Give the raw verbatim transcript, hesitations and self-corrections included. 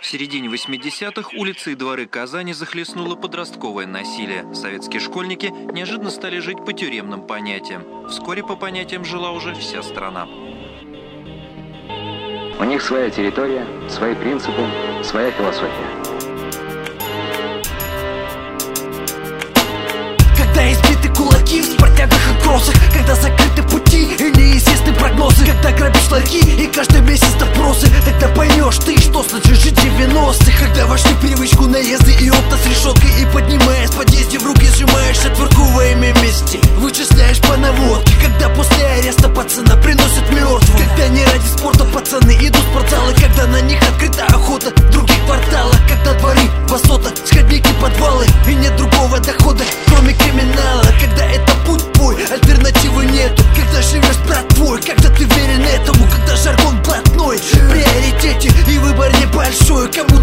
В середине восьмидесятых улицы и дворы Казани захлестнуло подростковое насилие. Советские школьники неожиданно стали жить по тюремным понятиям. Вскоре по понятиям жила уже вся страна. У них своя территория, свои принципы, своя философия. Когда избиты кулаки в спортягах и кроссах, когда закрыты пути и неизвестны прогнозы, когда грабишь ларьки и каждый месяц допросы, тогда поймешь ты, что значит жить в девяностых. Когда вошли в привычку наезды и опта с решеткой, и поднимаясь в подъезде в руки сжимаешь отвертку во имя мести, вычисляешь по наводке. Когда после ареста пацана приносят мертвым, когда не ради спорта пацаны идут в спортзалы, когда на них открыта охота в других кварталах, когда дворы высоток, сходники, подвалы и нет другого дохода, кроме криминала. Когда это путь твой, альтернативы нету. Когда живешь брат твой, когда ты верен этому, когда жаргон блатной в приоритете и выбор небольшой. Кому